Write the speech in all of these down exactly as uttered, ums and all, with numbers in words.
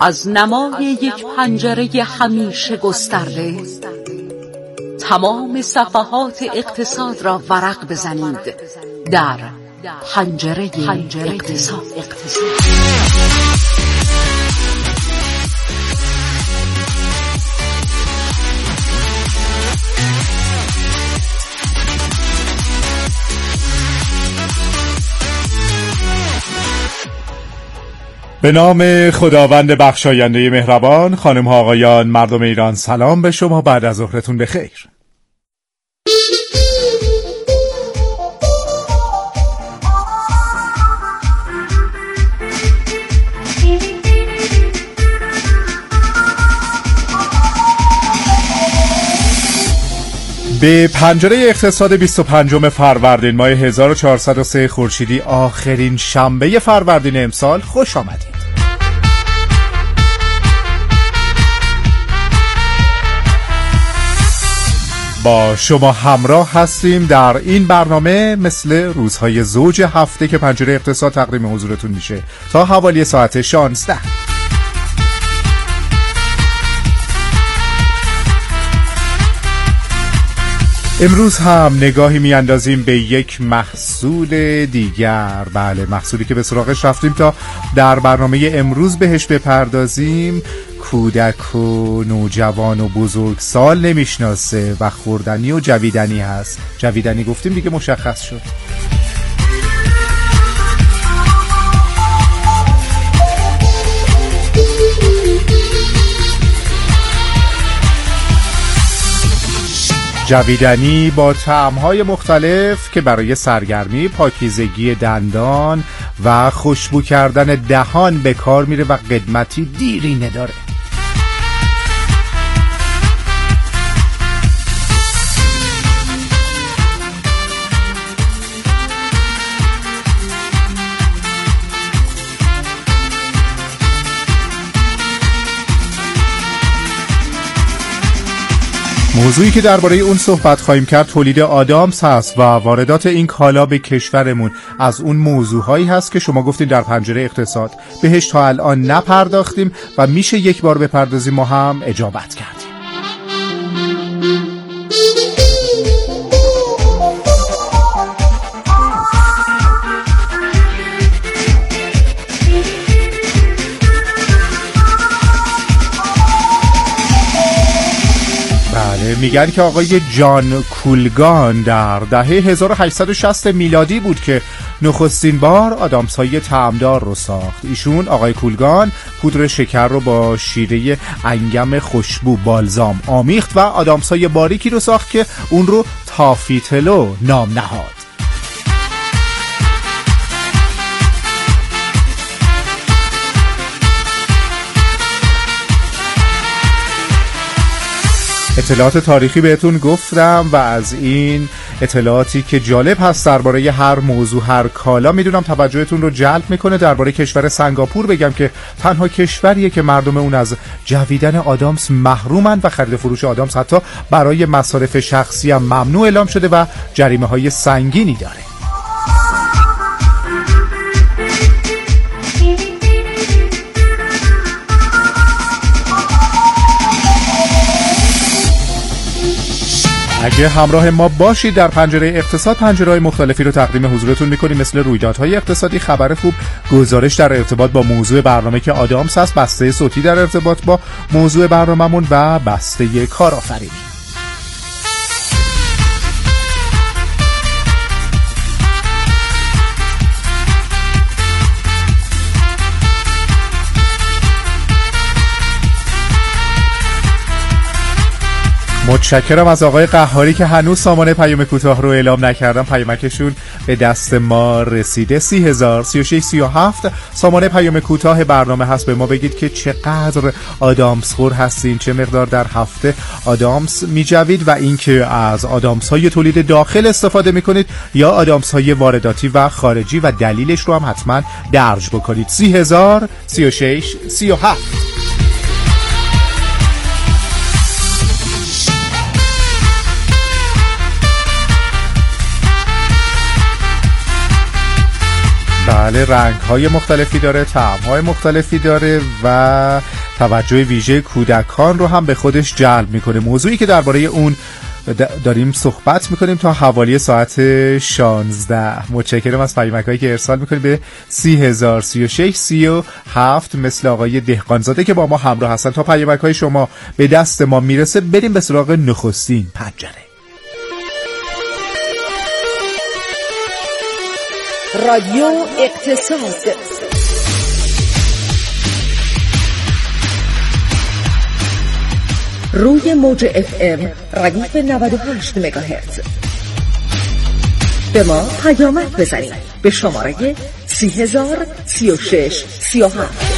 از نمای یک پنجره همیشه گسترده تمام صفحات اقتصاد را ورق بزنید در پنجره اقتصاد. به نام خداوند بخشاینده مهربان. خانم ها آقایان، مردم ایران، سلام به شما. بعد از ظهرتون بخیر. به پنجره اقتصاد بیست و پنجم فروردین ماه هزار و چهارصد و سه خورشیدی، آخرین شنبه فروردین امسال، خوش آمدید. با شما همراه هستیم در این برنامه مثل روزهای زوج هفته که پنجره اقتصاد تقدیم حضورتون میشه تا حوالی ساعت شانزده. امروز هم نگاهی میاندازیم به یک محصول دیگر. بله، محصولی که به سراغش رفتیم تا در برنامه امروز بهش بپردازیم. کودک و نوجوان و بزرگسال نمیشناسه و خوردنی و جویدنی هست. جویدنی گفتیم دیگه مشخص شد. جویدنی با طعم‌های مختلف که برای سرگرمی، پاکیزگی دندان و خوشبو کردن دهان به کار میره و قدمتی دیری نداره. موضوعی که درباره اون صحبت خواهیم کرد تولید آدامس هست و واردات این کالا به کشورمون از اون موضوعهایی هست که شما گفتین در پنجره اقتصاد بهش تا الان نپرداختیم و میشه یک بار بپردازیم. ما هم اجابت کردیم. میگن که آقای جان کولگان در دهه هزار و هشتصد و شصت میلادی بود که نخستین بار آدامس‌های طعمدار رو ساخت. ایشون آقای کولگان پودر شکر رو با شیره انگم خوشبو بالزام آمیخت و آدامس‌های باریکی رو ساخت که اون رو تافیتلو نام نهاد. اطلاعات تاریخی بهتون گفتم و از این اطلاعاتی که جالب هست درباره هر موضوع، هر کالا، میدونم توجهتون رو جلب میکنه. درباره کشور سنگاپور بگم که تنها کشوریه که مردم اون از جویدن آدامس محرومن و خرید فروش آدامس حتی برای مصارف شخصی هم ممنوع اعلام شده و جریمه های سنگینی داره. اگه همراه ما باشید در پنجره اقتصاد، پنجره‌های مختلفی رو تقدیم حضورتون می‌کنیم مثل رویدادهای اقتصادی، خبر خوب، گزارش در ارتباط با موضوع برنامه که آدامس هست، بسته صوتی در ارتباط با موضوع برنامه‌مون و بسته کارآفرینی. متشکرم از آقای قهاری که هنوز سامانه پیام کوتاه رو اعلام نکردم. پیامکشون به دست ما رسیده. سی هزار سی و شش سی و هفت سامانه پیام کوتاه برنامه هست. به ما بگید که چقدر آدامس خور هستین، چه مقدار در هفته آدامس میجوید و اینکه از آدامس های تولید داخل استفاده میکنید یا آدامس های وارداتی و خارجی و دلیلش رو هم حتما درج بکنید. سی هزار سی و شش سی و هفت. بله، رنگ‌های مختلفی داره، طعم‌های مختلفی داره و توجه ویژه کودکان رو هم به خودش جلب میکنه. موضوعی که درباره اون داریم صحبت میکنیم تا حوالی ساعت شانزده. متشکرم از پیامک‌هایی که ارسال میکنیم به سی هزار سی و شش سی و هفت مثل آقای دهقانزاده که با ما همراه هستن. تا پیامک‌های شما به دست ما میرسه بریم به سراغ نخستین پنجره. رادیو اقتصاد روی موج اف ام ردیف نود و هشت مگاهرتز. به ما پیامک بزنید به شماره سی هزار سی و شش سی و هفت.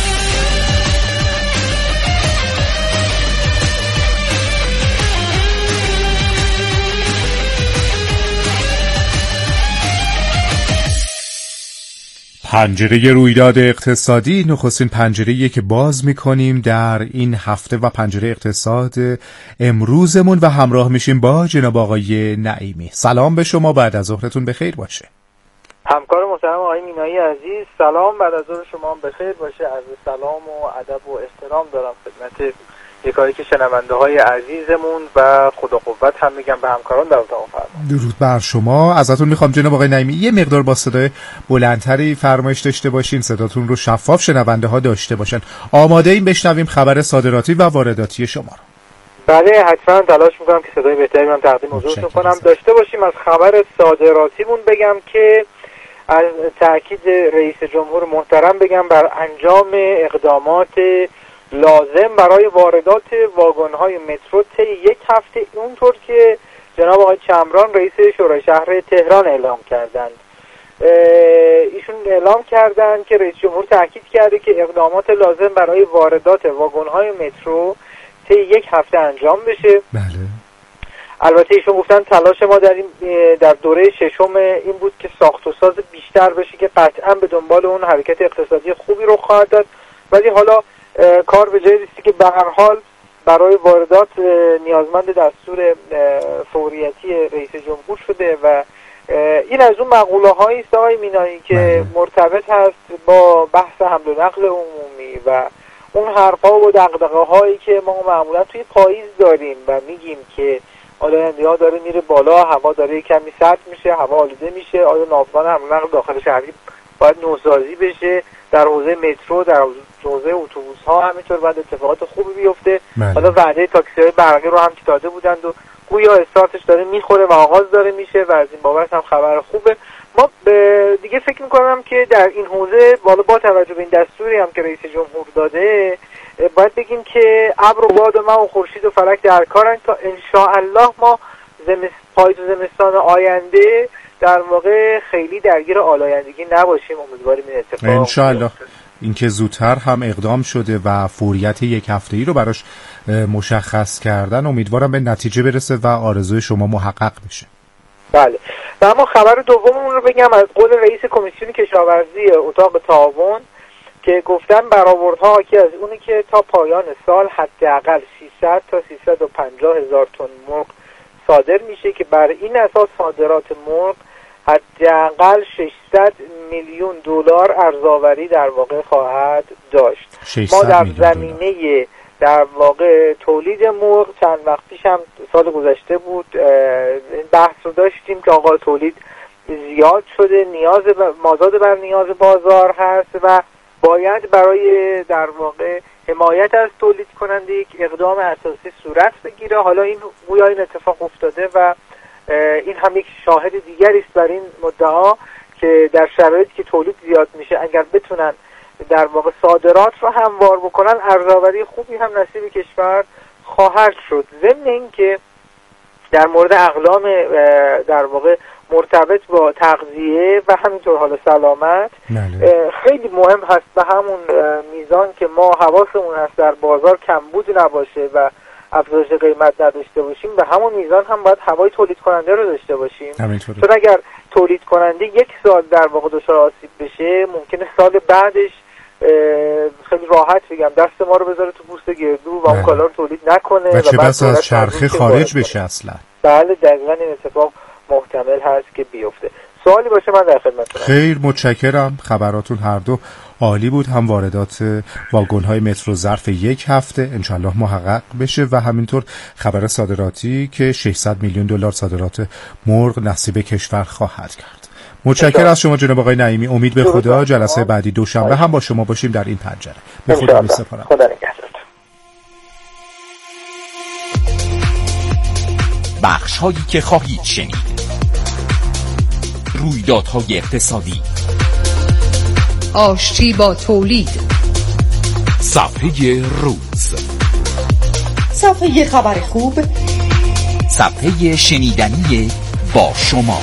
پنجره رویداد اقتصادی نخستین پنجره‌ایه که باز می‌کنیم در این هفته و پنجره اقتصاد امروزمون و همراه میشیم با جناب آقای نعیمی. سلام به شما، بعد از ظهرتون بخیر باشه. همکار محترم آقای مینایی عزیز، سلام، بعد از ظهر شما هم بخیر باشه. عرض سلام و ادب و احترام دارم خدمت یکایی که شنونده های عزیزمون و خدا قوت هم میگم به همکاران در اتاق فرمان. درود بر شما. ازتون میخوام جناب آقای نعیمی یه مقدار با صدای بلندتری فرمایش داشته باشین، صداتون رو شفاف شنونده ها داشته باشن. آماده این بشنویم خبر صادراتی و وارداتی شما رو. بله حتما تلاش میکنم که صدای بهتری من تقدیم حضورتون کنم. داشته باشیم از خبر صادراتیمون بگم که از تاکید رئیس جمهور محترم بگم بر انجام اقدامات لازم برای واردات واگن‌های مترو طی یک هفته، اونطور که جناب آقای چمران رئیس شورای شهر تهران اعلام کردند. ایشون اعلام کردند که رئیس جمهور تاکید کرده که اقدامات لازم برای واردات واگن‌های مترو طی یک هفته انجام بشه. بله. البته ایشون گفتن تلاش ما در این در دوره ششم این بود که ساخت و ساز بیشتر بشه که قطعا به دنبال اون حرکت اقتصادی خوبی رو خواهد داد، ولی حالا کار به جای رسیده که به هر حال برای واردات نیازمند دستور فوریتی رئیس جمهور شده و این از اون مقوله هایی است آقای مینایی که مرتبط هست با بحث حمل و نقل عمومی و اون حرفا و دغدغه هایی که ما معمولا توی پاییز داریم و میگیم که آلایندگی ها داره میره بالا، هوا داره کمی سرد میشه، هوا آلوده میشه، آیا ناوگان حمل و نقل داخل شهری باید نوسازی بشه، در حوزه مترو، در حوزه اتوبوس ها همینطور باید اتفاقات خوبی بیفته. حالا وعده تاکسی های برقی رو هم که داده بودند و گویا استارتش داره میخوره و آغاز داره میشه و از این بابت هم خبر خوبه. ما دیگه فکر میکنم که در این حوزه بالا با توجه به این دستوری هم که رئیس جمهور داده باید بگیم که ابر و باد و مه و خورشید و فلک در کارن تا انشاءالله ما زمست... پاییز و زمستان آینده در واقع خیلی درگیر آلایندگی نباشیم. امیدواریم این اتفاق انشاءالله. اینکه زودتر هم اقدام شده و فوریت یک هفته‌ای رو براش مشخص کردن، امیدوارم به نتیجه برسه و آرزوی شما محقق بشه. بله. و اما خبر دوممون رو بگم از قول رئیس کمیسیون کشاورزی اتاق تعاون که گفتن برآوردها حاکی از اونی که تا پایان سال حداقل سیصد تا سیصد و پنجاه هزار تن مرغ صادر میشه که بر این اساس صادرات مرغ حداقل ششصد میلیون دلار ارزآوری در واقع خواهد داشت. ما در زمینه در واقع تولید مرغ چند وقت پیش هم سال گذشته بود این بحث رو داشتیم که آقا تولید زیاد شده، نیاز مازاد بر نیاز بازار هست و باید برای در واقع حمایت از تولید کننده یک اقدام اساسی صورت بگیره. حالا این گویا این اتفاق افتاده و این هم یک شاهد دیگری است بر این مدعا که در شرایطی که تولید زیاد میشه اگر بتونن در واقع صادرات رو هموار بکنن ارزآوری خوبی هم نصیب کشور خواهد شد. ضمن این که در مورد اقلام در واقع مرتبط با تغذیه و همینطور حالا سلامت نله. خیلی مهم هست به همون میزان که ما حواسمون هست در بازار کمبود نباشه و افزایش قیمت نداشته باشیم، به همون میزان هم باید هوای تولید کننده رو داشته باشیم. همینطوره. چون اگر تولید کننده یک سال در واقع دچار آسیب بشه ممکنه سال بعدش خیلی راحت بگم دست ما رو بذاره تو پوست گردو و اون کالا رو تولید نکنه و چه بس از چرخه خارج بشه اصلا. بله دقیقاً این اتفاق محتمل هست که بیفته. سوالی باشه من در خدمتتونم. خیر متشکرم، خبراتون هر دو عالی بود، هم واردات واگن‌های مترو ظرف یک هفته انشالله محقق بشه و همینطور خبر صادراتی که ششصد میلیون دلار صادرات مرغ نصیب کشور خواهد کرد. متشکرم از شما جناب آقای نعیمی. امید به خدا جلسه بعدی دوشنبه هم با شما باشیم در این پنجره. به خدا می‌سپارم. خدا نگهدار. بخش هایی که خواهید شنید: رویدادهای اقتصادی، آشتی با تولید، صفحه روز، صفحه خبر خوب، صفحه شنیدنی با شما.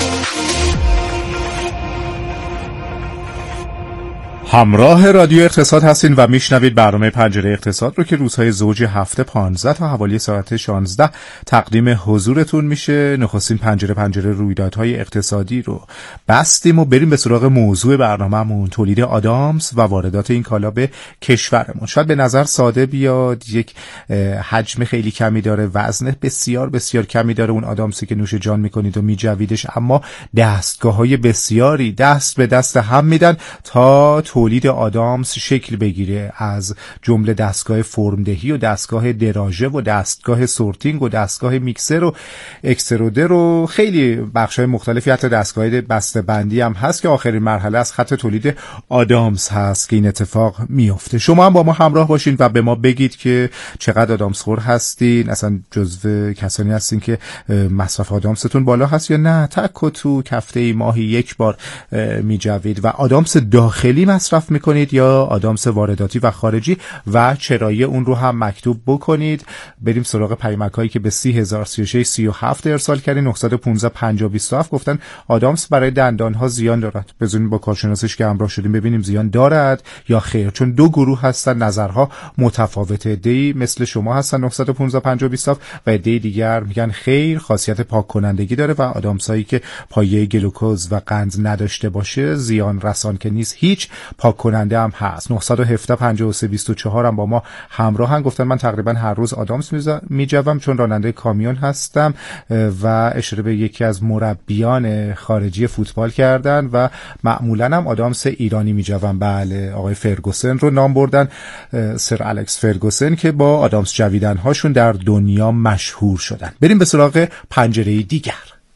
همراه رادیو اقتصاد هستین و میشنوید برنامه پنجره اقتصاد رو که روزهای زوج هفته پانزده تا حوالی ساعت شانزده تقدیم حضورتون میشه. نخستین پنجره پنجره رویدادهای اقتصادی رو بستیم و بریم به سراغ موضوع برنامه‌مون، تولید آدامس و واردات این کالا به کشورمون. شاید به نظر ساده بیاد، یک حجم خیلی کمی داره، وزن بسیار بسیار کمی داره اون آدامسی که نوش جان میکنید و میجویدش، اما دستگاه‌های بسیاری دست به دست هم میدن تا تولید آدامس شکل بگیره، از جمله دستگاه فرمدهی و دستگاه دراژه و دستگاه سورتینگ و دستگاه میکسر و اکسترودر و خیلی بخش‌های مختلفی، حتی دستگاه بسته‌بندی هم هست که آخرین مرحله از خط تولید آدامس هست که این اتفاق میفته. شما هم با ما همراه باشین و به ما بگید که چقدر آدامس خور هستین، اصلا جزو کسانی هستین که مصرف آدامستون بالا هست یا نه، تک و تو هفته ماهی یک بار میجوید و آدامس داخلی مصرف میکنید یا آدامس وارداتی و خارجی و چرایی اون رو هم مکتوب بکنید. بریم سراغ پیامک‌هایی که به سی هزار سی و شش سی و هفت ارسال کردین. نه یک پنج پنج بیست و هفت گفتن آدامس برای دندان‌ها زیان دارد. بزنین با کارشناسش که همراه شدیم ببینیم زیان دارد یا خیر، چون دو گروه هستن، نظرها متفاوته. عده‌ای مثل شما هستن نه یک پنج پنج بیست و هفت و عده‌ای دیگر میگن خیر، خاصیت پاک کنندگی داره و آدامسایی که پایه گلوکوز و قند نداشته باشه زیان رسان که نیست، هیچ پاک کننده هم هست. نه یک هفت پنج سه بیست و چهار هم با ما همراهن، گفتن من تقریبا هر روز آدامس میجوم چون راننده کامیون هستم و اشاره به یکی از مربیان خارجی فوتبال کردن و معمولا هم آدامس ایرانی میجوم. بله، آقای فرگوسن رو نام بردن، سر الکس فرگوسن که با آدامس جویدن هاشون در دنیا مشهور شدن. بریم به سراغ پنجره دیگر.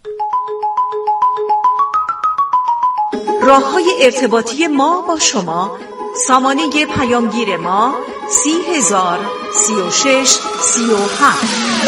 راه‌های ارتباطی ما با شما: سامانه پیامگیر ما سی هزار سی و شش سی و هفت.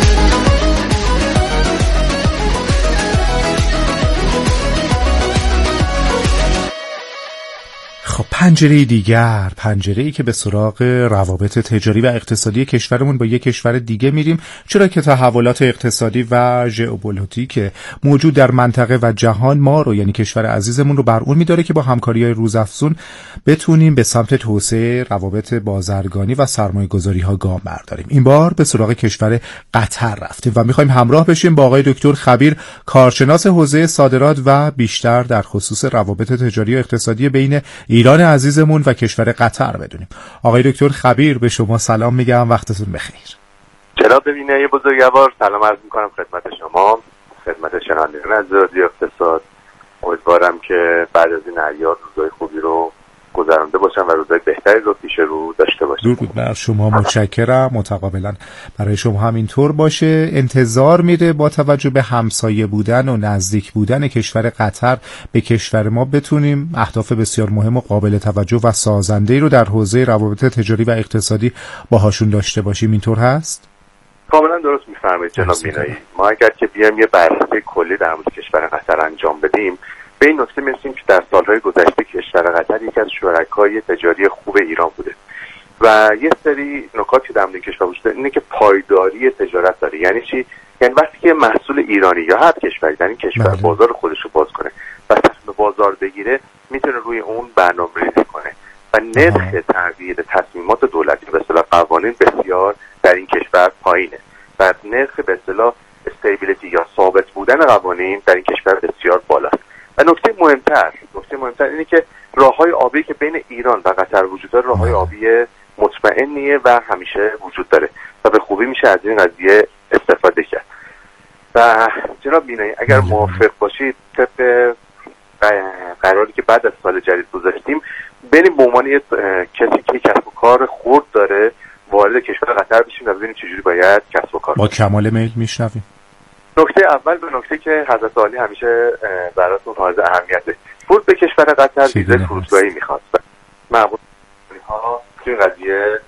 خب پنجره دیگر، پنجره‌ای که به سراغ روابط تجاری و اقتصادی کشورمون با یک کشور دیگه میریم، چرا که تحولات اقتصادی و ژئوپلیتیک موجود در منطقه و جهان ما رو، یعنی کشور عزیزمون رو، بر اون میداره که با همکاری‌های روزافزون بتونیم به سمت توسعه روابط بازرگانی و سرمایه‌گذاری‌ها گام برداریم. این بار به سراغ کشور قطر رفتیم و می‌خوایم همراه بشیم با آقای دکتر خبیر، کارشناس حوزه صادرات و بیشتر در خصوص روابط تجاری و اقتصادی بین ایران عزیزمون و کشور قطر بدونیم. آقای دکتر خبیر به شما سلام میگم، وقتتون بخیر. جناب بینایی بزرگوار، سلام عرض میکنم خدمت شما، خدمت شنوندگان از رادیو اقتصاد. امیدوارم که بعد از این اعیاد روزهای خوبی رو گذرانده باشن و روزهای بهتری رو پیش رو داشته باشن. درود بر شما، متشکرم. متقابلا برای شما هم اینطور باشه. انتظار میره با توجه به همسایه بودن و نزدیک بودن کشور قطر به کشور ما بتونیم اهداف بسیار مهم و قابل توجه و سازنده‌ای رو در حوزه روابط تجاری و اقتصادی باهاشون داشته باشیم. اینطور هست؟ کاملا درست میفرمایید جناب بینایی. ما اگر که بیایم یه بررسی کلی در مورد کشور قطر انجام بدیم، به این نکته میرسیم که در سالهای گذشته کشور قطر یکی از شرکای تجاری خوب ایران بوده و یه سری نکاتی در مورد کشور وجود داره، اینه که پایداری تجارت داره. یعنی چی؟ یعنی وقتی که محصول ایرانی یا هر کشوری در این کشور بله. بازار خودش رو باز کنه و تصمیم بازار بگیره، میتونه روی اون برنامه‌ریزی کنه و نرخ تغییر تصمیمات دولتی به اصطلاح قوانین بسیار در این کشور پایینه و نرخ به اصطلاح استیبیلیتی یا ثابت بودن قوانین در این کشور بسیار بالاست. و نکته مهمتر نکته مهمتر اینه که راههای آبی که بین ایران و قطر وجود داره راههای آبی مطمئنیه و همیشه وجود داره و به خوبی میشه از این قضیه استفاده کرد. و جناب بینایی اگر موافق باشید طبق قراری که بعد از سال جدید گذاشتیم بریم به عنوان یه کسی که کسب و کار خرد داره وارد کشور قطر بشیم و ببینیم چجوری باید کسب و کار با کمال میل میشنویم. نکته اول به نکته که حضرت عالی همیشه براتون حائز اهمیته، ورود به کشور قطر ویزای فرودگاهی میخواد. معمولا ها این قضیه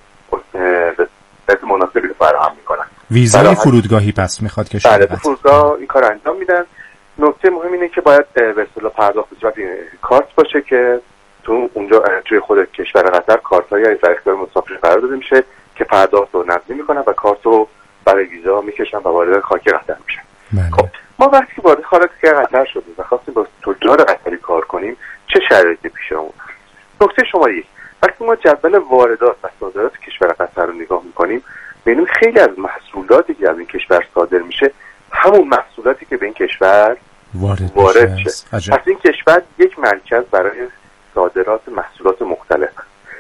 به مناسبی رو فراهم میکنن. ویزای فرودگاهی پس میخواد کشور قطر. بله، فرودگاه این کار انجام میدن. نکته مهم اینه که باید به اصطلاح پرداخت به صورت کارت باشه که تو اونجا توی خود کشور قطر کارت‌های در اختیار مسافر قرار داده میشه که پرداخت رو نقدی میکنن و کارت رو برای ویزا میکشن و وارد خاک قطر میشن. خب ما وقتی وارد خاک قطر شدیم و خواستیم با تجار قطری کار کنیم چه شرایطی پیش اومد؟ نکته شماره یک، وقتی ما جدول واردات و صادرات کشور قطر رو نگاه میکنیم می‌بینیم خیلی از محصولاتی که از این کشور صادر میشه همون محصولاتی که به این کشور وارد, وارد شه. پس این کشور یک مرکز برای صادرات محصولات مختلف.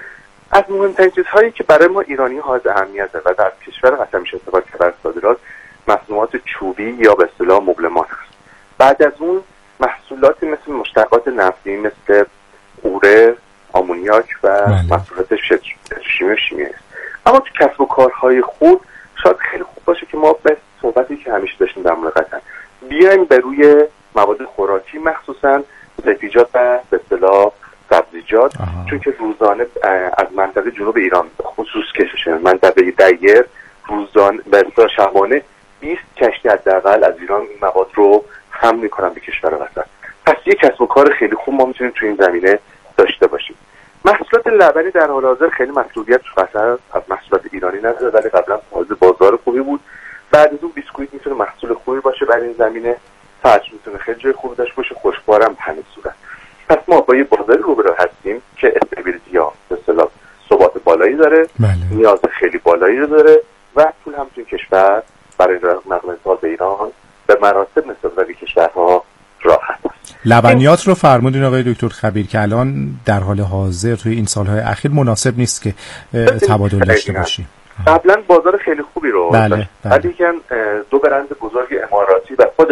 از مهمترین چیزهایی که برای ما ایرانی ها از اهمیته و در کشور قطر میشه استفاده کرد برای صادرات مصنوعات چوبی یا به اصطلاح مبلمان هست. بعد از اون محصولاتی مثل مشتقات نفتی مثل اوره، آمونیاک و محصولات شیمی و شیمی است. اما تو کسب و کارهای خود شاید خیلی خوب باشه که ما به صحبتی که همیشه داشتیم در مورد قطر بیایم به روی مواد خوراکی مخصوصا سبزیجات و به اصطلاح سبزیجات، چون که روزانه از منطقه جنوب ایران خصوص کشش منطقه دیر روزانه به اصطلاح شبانه بیست کشتی حداقل از ایران این مواد رو حمل میکنن به کشور قطر. پس یک کسب و کار خیلی خوب ما میتونیم تو این زمینه داشته باشیم. محصولات لبنی در حال حاضر خیلی محصولیت تو قطر از محصولات ایرانی نداره، ولی قبلا حاضر بازار خوبی بود. بعد از اون بیسکویت میتونه محصول خوبی باشه برای این زمینه، فرج میتونه خیلی جای خوبی داشته باشه، خوشبارم به همین صورت. پس ما با یه بازاری روبرو هستیم که استابیلیتی یا به اصطلاح ثبات بالایی داره، بله. نیاز خیلی بالایی داره و پول هم تو کشور برای نقل انتقال به ایران به مراتب نسبت به کشورها راحت است. لبنیات رو فرمودین آقای دکتر خبیر که الان در حال حاضر توی این سالهای اخیر مناسب نیست که تبادل داشته باشیم. قبلا بازار خیلی خوبی رو بله ولی که دو برند بزرگ اماراتی و خود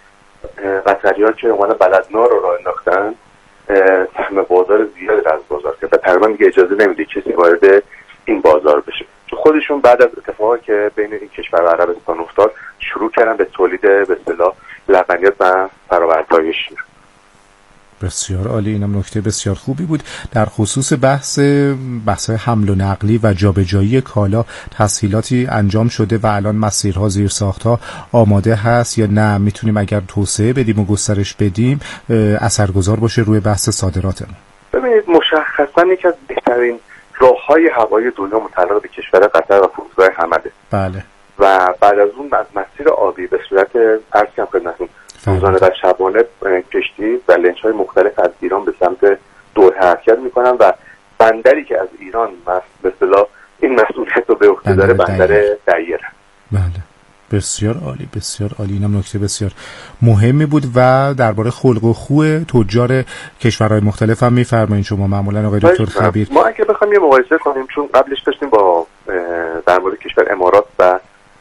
قطری‌ها که اومدن بلدنا رو راه انداختن سهم بازار زیادی از بازار که تقریبا دیگه اجازه نمیده کسی وارد این بازار بشه، چون خودشون بعد از اتفاقی که بین این کشور و عربستان افتاد شروع کردن به تولید به اصطلاح لبنیات و فرآوردهای شیر. بسیار عالی، اینم نکته بسیار خوبی بود. در خصوص بحث بحث‌های حمل و نقلی و جابجایی کالا تسهیلاتی انجام شده و الان مسیرها زیرساخت‌ها آماده هست یا نه میتونیم اگر توسعه بدیم و گسترش بدیم اثرگذار باشه روی بحث صادراتمون؟ ببینید مشخصاً یکی از بهترین راه‌های هوایی دنیا متعلق به کشور قطر و فرودگاه حمده. بله. و بعد از اون از مسیر آبی به صورت عرض کردم خدمتتون روزانه و شبانه کشتی و لنج‌های مختلف از ایران به سمت دور حرکت میکنن و بندری که از ایران به اصطلاح این مسئولیت رو به عهده داره بندر دیر. بله بسیار عالی، بسیار عالی، اینم نکته بسیار مهمی بود. و درباره خلق و خو تجار کشورهای مختلف هم میفرمایید شما معمولا آقای دکتر خبیر؟ ما اگه بخوایم یه مقایسه کنیم، چون قبلش داشتیم با در مورد کشور امارات و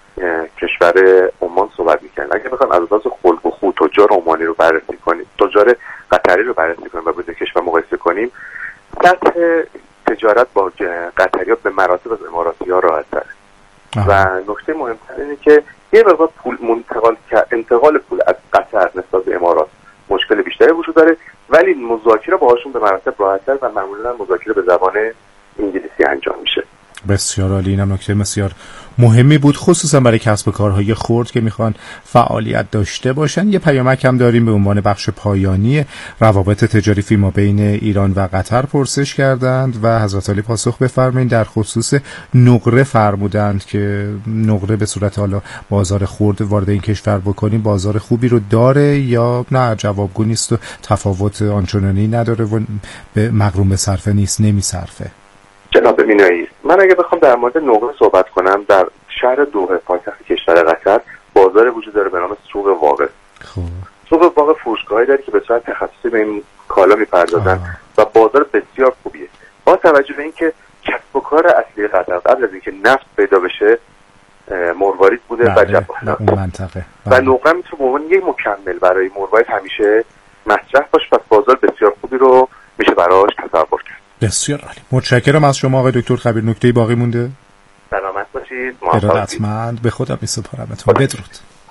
کشور عمان صحبت می‌کنیم، اگه بخوایم از لحاظ خلق و خو تجار عمانی رو بررسی کنیم، تجار قطری رو بررسی کنیم و با کشور مقایسه کنیم، سطح تجارت با قطری‌ها به مراتب از اماراتی‌ها راحت‌تره. و نکته مهمتر اینه که یه مقدار پول منتقال انتقال پول از قطر نسبت به امارات مشکل بیشتری وجود داره، ولی مذاکره باهاشون به مراتب راحت‌تر و معمولاً مذاکره به زبان انگلیسی انجام میشه. بسیار عالی، اینم نکته بسیار مهمی بود خصوصا برای کسب و کارهای خرد که میخوان فعالیت داشته باشن. یه پیامک هم داریم به عنوان بخش پایانی روابط تجاری فیما بین ایران و قطر پرسش کردند و حضرت عالی پاسخ بفرمایید. در خصوص نقره فرمودند که نقره به صورت حالا بازار خرد وارد این کشور بکنیم بازار خوبی رو داره یا نه جوابگو نیست و تفاوت آنچنانی نداره و به مغروم به صرفه نیست، نمیصرفه؟ جناب مینایی، من اگه بخوام در مورد نقره صحبت کنم، در شهر دوحه پایتخت کشور قطر بازار وجود داره به نام سوق واقع. خب سوق واقع فروشگاهی داره که به صورت تخصصی به این کالا میپردازن و بازار بسیار خوبیه. با توجه به اینکه کسب و کار اصلی قطر قبل از اینکه نفت پیدا بشه مروارید بوده و جواهرات اون منطقه و نقره میتونه به عنوان یک مکمل برای مروارید همیشه مصرف باشه و بازار بسیار خوبی رو میشه براش تصور کرد. بسیار عالی. متشکرم از شما آقای دکتر خبیر. نکته باقی مونده؟ سلامت باشید. ارادتمند. به خودم میسپارمتون. بدرود.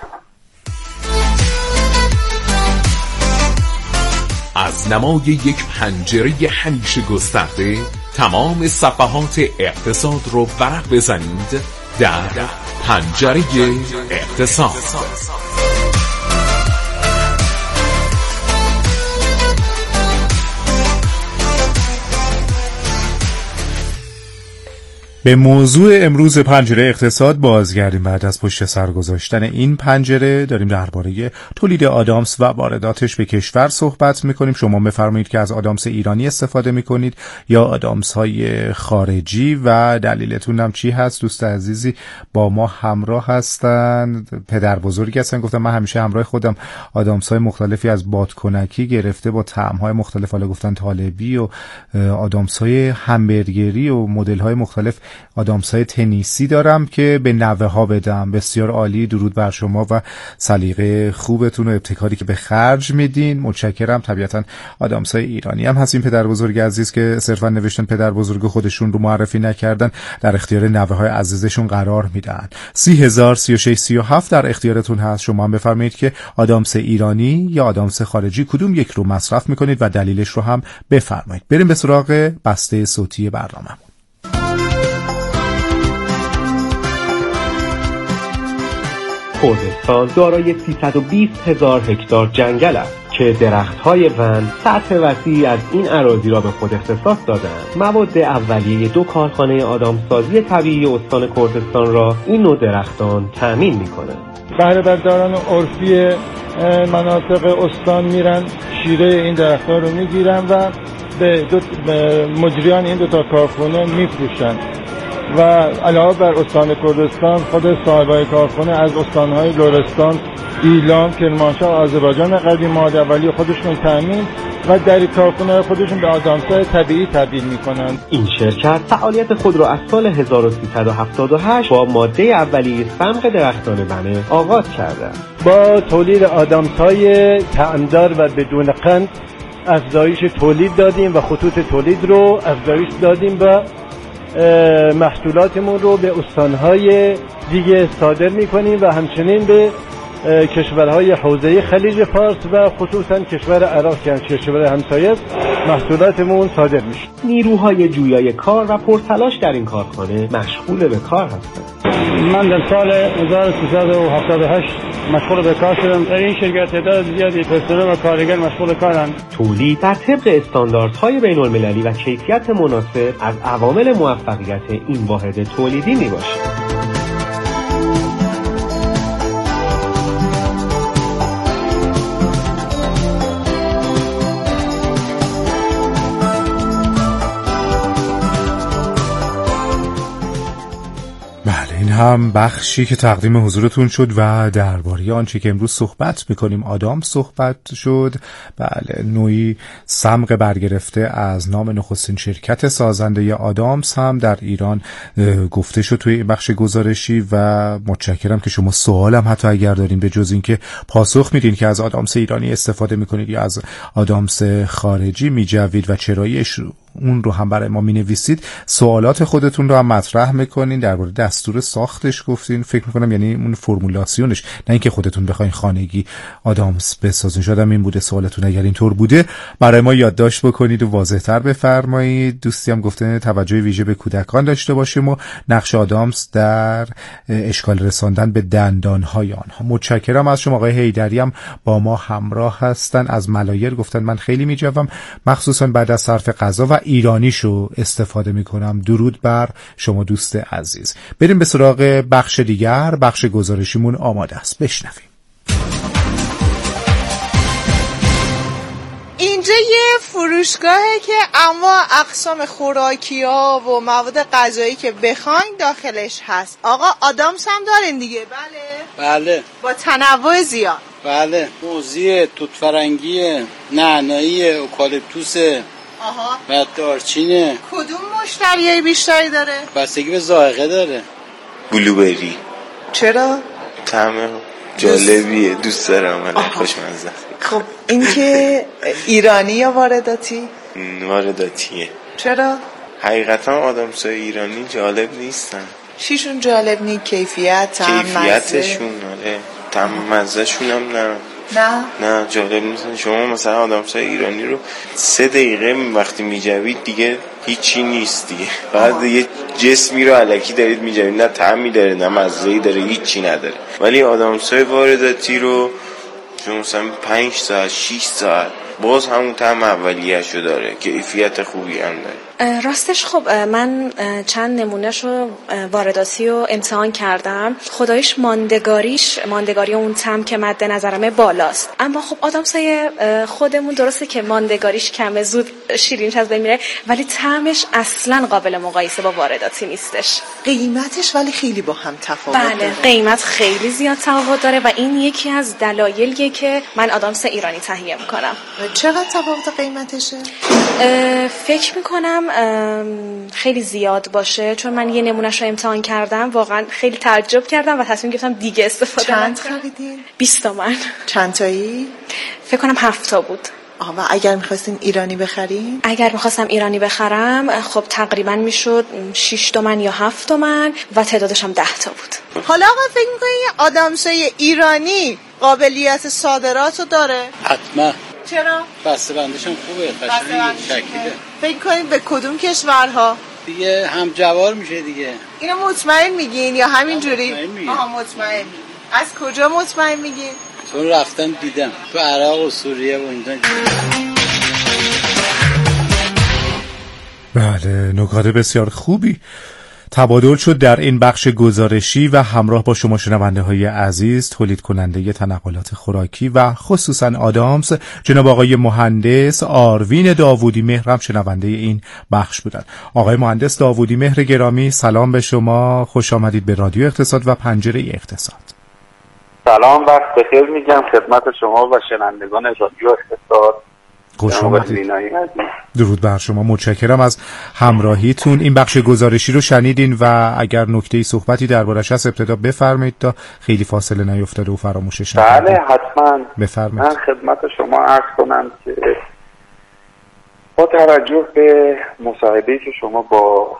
از نمای یک پنجره همیشه گسترده تمام صفحات اقتصاد رو ورق بزنید در پنجره اقتصاد. به موضوع امروز پنجره اقتصاد بازگردیم. بعد از پشت سر گذاشتن این پنجره داریم درباره تولید آدامس و وارداتش به کشور صحبت میکنیم. شما بفرمایید که از آدامس ایرانی استفاده میکنید یا آدامس های خارجی و دلیلتون هم چی هست. دوست عزیزی با ما همراه هستند، پدر بزرگی هستن، گفتم من همیشه همراه خودم آدامس های مختلفی از بادکنکی گرفته با طعم های مختلف، حالا گفتن طالبی و آدامس های همبرگری و مدل های مختلف آدامس‌های تنیسی دارم که به نوه ها بدم. بسیار عالی. درود بر شما و سلیقه خوبتون و ابتکاری که به خرج میدین. متشکرم. طبیعتاً آدامس‌های ایرانی هم هستین پدر بزرگ عزیز که صرفا نوشتن پدر بزرگ خودشون رو معرفی نکردن، در اختیار نوه های عزیزشون قرار میدن. سی هزار سی و شش سی و هفت در اختیارتون هست. شما هم بفرمایید که آدامس ایرانی یا آدامس خارجی کدوم یک رو مصرف میکنید و دلیلش رو هم بفرمایید. بریم به سراغ بسته صوتی برنامه. کردستان دارای سیصد و بیست هزار هکتار جنگل است که درخت‌های ون سطح وسیعی از این اراضی را به خود اختصاص دادند. مواد اولیه دو کارخانه آدامسازی طبیعی استان کردستان را این نوع درختان تأمین می‌کنند. بهره برداران عرفی مناطق استان میرن شیره این درخت‌ها رو میگیرن و به, دو به مجریان این دو تا کارخانه میفروشن و علاوه بر استان کردستان خود صاحبای کارخانه از استانهای لرستان، ایلام، کرمانشاه و آذربایجان قدیم مواد اولیه خودشون تامین و در کارخانه خودشون به آدامس‌های طبیعی تبدیل میکنند. این شرکت فعالیت خود را از سال هزار و سیصد و هفتاد و هشت با ماده اولیه صمغ درختان بنه آغاز کرده. با تولید آدامس‌های طعمدار و بدون قند افزایش تولید دادیم و خطوط تولید رو افزایش دادیم و محصولاتمون رو به استانهای دیگه صادر میکنیم و همچنین به کشورهای حوزه خلیج فارس و خصوصا کشور عراق که کشور همسایه محصولاتمون صادر میشه. نیروهای جویای کار و پرتلاش در این کارخانه مشغول به کار هستند. من در سال هزار و سیصد و هفتاد و هشت مشغول به کار شدم. در این شرکت تعداد زیادی پرسنل و کارگر مشغول کارند. تولید در طبق استانداردهای بین المللی و کیفیت مناسب از عوامل موفقیت این واحد تولیدی میباشد. این هم بخشی که تقدیم حضورتون شد و درباره آنچه که امروز صحبت میکنیم آدامس صحبت شد. بله، نوعی صمغ برگرفته از نام نخستین شرکت سازنده آدامس هم در ایران گفته شد توی این بخش گزارشی و متشکرم که شما سوالم حتی اگر دارین به جز این که پاسخ میدین که از آدامس ایرانی استفاده میکنید یا از آدامس خارجی میجوید و چراییش رو اون رو هم برای ما می نویسید، سوالات خودتون رو هم مطرح میکنین. درباره دستور ساختش گفتین، فکر میکنم یعنی اون فرمولاسیونش، نه اینکه خودتون بخواین خانگی آدامس بسازین. شاید این بوده سوالتون. اگر اینطور بوده برای ما یادداشت بکنید و واضح‌تر بفرمایید. دوستی هم گفته توجه ویژه به کودکان داشته باشیم و نقش آدامس در اشکال رساندن به دندان‌های آنها. متشکرم از شما. آقای حیدری هم با ما همراه هستن از ملایر. گفتن من خیلی میجوام مخصوصا بعد از صرف غذا و ایرانیشو استفاده میکنم. درود بر شما دوست عزیز. بریم به سراغ بخش دیگر. بخش گزارشیمون آماده است، بشنویم. اینجا یه فروشگاهه که انواع اقسام خوراکی ها و مواد غذایی که بخواین داخلش هست. آقا آدامس هم دارین دیگه؟ بله بله. با تنوع زیاد. بله، موزیه، توت فرنگیه، نعنایی، اوکالیپتوسه، آها، و دارچینه. کدوم مشتریای بیشتری داره؟ بستگی به ذائقه داره. بلوبری. چرا؟ طعم جالبیه، دوست دارم، من خوشمزه. خب این که ایرانی یا وارداتی؟ وارداتیه. چرا؟ حقیقتا آدمسای ایرانی جالب نیستن. چیشون جالب نی؟ کیفیت، طعم، کیفیتشون آره، طعم مزهشون هم نه. نه نه جالب نیستن. شما مثلا آدمسای ایرانی رو سه دقیقه وقتی میجوید دیگه هیچی نیست دیگه، بعد یه جسمی رو الکی دارید میجوید، نه طعمی داره نه مزه‌ای داره، هیچی نداره. ولی آدمسای وارداتی رو شما مثلا پنج ساعت شش ساعت باز همون طعم اولیه‌شو داره، کیفیت خوبی هم داره. راستش خب من چند نمونهشو وارداتی رو امتحان کردم، خدایش ماندگاریش ماندگاری اون طعم که مد نظرمه بالاست، اما خب آدمسای خودمون درسته که ماندگاریش کمه، زود شیرینش از بین میره، ولی طعمش اصلا قابل مقایسه با وارداتی نیستش. قیمتش ولی خیلی با هم تفاوت بله داره. قیمت خیلی زیاد تفاوت داره و این یکی از دلایلیه که من آدامس ایرانی تهیه میکنم. چقدر تفاوت قیمتشه؟ فکر میکنم خیلی زیاد باشه، چون من یه نمونهش رو امتحان کردم، واقعا خیلی تعجب کردم و تصمیم گرفتم دیگه استفاده کنم. چند خریدین؟ بیست تومن. چند تایی؟ فکر کنم هفت تا بود. آها، و اگر میخواستین ایرانی بخرین؟ اگر میخواستم ایرانی بخرم خب تقریبا میشد شش تومن یا هفت تومن و تعدادش هم ده تا بود. حالا آقا فکر میکنین آدمسای ایرانی قابلیت صادرات رو داره؟ حتما. چرا؟ بسته بندشون خوبه، قشنگه، شکیده. فکر کنید به کدوم کشورها؟ دیگه هم جوار میشه دیگه. اینو مطمئن میگین یا همینجوری؟ مطمئن آها مطمئن. از کجا مطمئن میگین؟ چون رفتم دیدم تو عراق و سوریه و اینجا. بله، نکات بسیار خوبی تبادل شد در این بخش گزارشی و همراه با شما شنونده های عزیز، تولید کننده تنقلات خوراکی و خصوصا آدامس، جناب آقای مهندس آروین داوودی مهر هم شنونده این بخش بودن. آقای مهندس داوودی مهر گرامی، سلام به شما، خوش آمدید به رادیو اقتصاد و پنجره اقتصاد. سلام، وقت بخیر میگم خدمت شما و شنوندگان رادیو اقتصاد. خوش آمدید. درود بر شما، متشکرم از همراهیتون. این بخش گزارشی رو شنیدین و اگر نکته‌ای صحبتی دربارش هست ابتدا بفرمایید تا خیلی فاصله نیفتاده و فراموشش نکنید. بله حتما. بفرمایید. من خدمت شما عرض کنم که با توجه به مصاحبه‌ای که شما با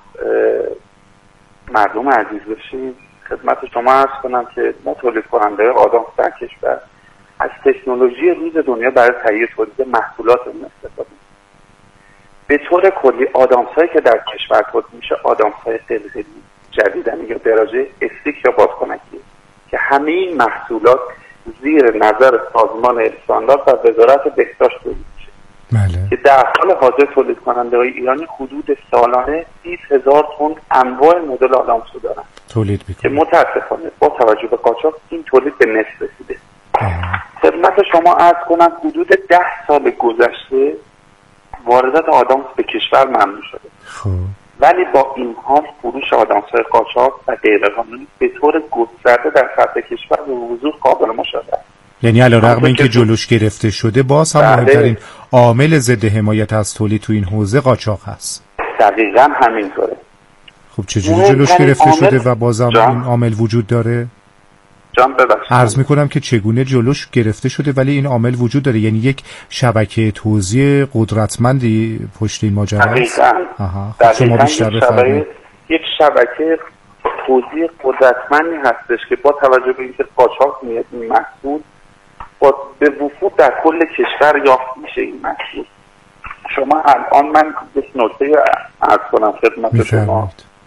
مردم عزیز داشتید، خدمت شما عرض کنم که ما تولید کننده آدامس در کشور از تکنولوژی روز دنیا برای تهیه تولید محصولاتمون استفاده می‌کنیم. به طور کلی آدامس‌هایی که در کشور تولید میشه آدامس‌های قلقلی جدیدن یا دراجه استیک یا بادکنکی که همه این محصولات زیر نظر سازمان استاندارد و وزارت بهداشت تولید میشه. بله. که در حال حاضر تولید کننده‌های ایرانی حدود سالانه بیست هزار تن انواع مدل آدامس رو دارن تولید میکنن که متاسفانه با توجه به قاچاق این تولید به نصف رسیده. خدمت شما عرض کنم حدود ده سال گذشته واردات آدامس به کشور ممنوع شده. خب. ولی با این حال فروش آدامس‌های قاچاق و غیرقانونی به طور گسترده در سطح کشور به وضوح قابل مشاهده است. یعنی علیرغم اینکه جلوش گرفته شده باز هم مهمترین عامل ضد حمایت از تولید تو این حوزه قاچاق هست. دقیقاً همینطوره. خب چجوری جلوش گرفته شده و بازم این عامل وجود داره؟ جان ببخشید. عرض میکنم که چگونه جلوش گرفته شده ولی این عامل وجود داره، یعنی یک شبکه توزیع قدرتمندی پشت این ماجرا است. دقیقاً. خب شما بیشتر بفرمایید. یک شبکه توزیع قدرتمندی هستش که با توجه به اینکه قاچاق میاد این محصول با به وفور در کل کشور یافت میشه این محصول. شما الان من یک نکته عرض کنم خدمت شما.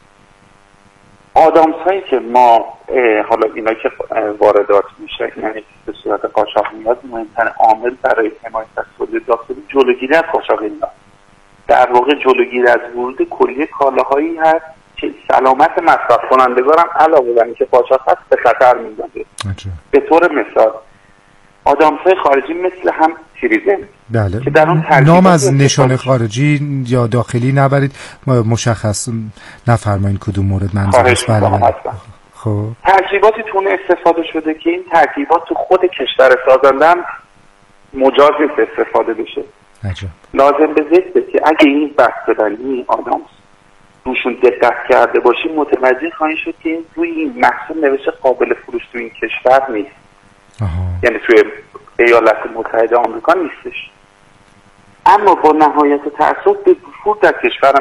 آدامس هایی که ما حالا اینا که واردات میشه یعنی به صورت قاچاق میاد، مهمترین عامل برای حمایت از تولید داخلی جلوگیری از قاچاق اینا، در واقع جلوگیری از ورود کلیه کالاهایی هست که سلامت مصرف کنندگان هم علاوه بر اینکه قاچاق هست به خطر میندازه. به طور مثال آدامس های خارجی مثل هم تریزن بله. که در اون نام از نشان خارجی یا داخلی نبرید، مشخص نفرمایید کدوم مورد منظورش. بله. خب ترکیباتی تونه استفاده شده که این ترکیبات تو خود کشور سازنده هم مجاز نیست استفاده بشه. عجب. لازم به ذکره که اگه این بسته‌بندی آدامس روشون دقت کرده باشیم متوجه خواهید شد که روی این محصول نوشته قابل فروش تو این کشور نیست. آها. یعنی توی ایالات متحده آمریکا نیستش. اما با نهایت تأسف به وفود در کشور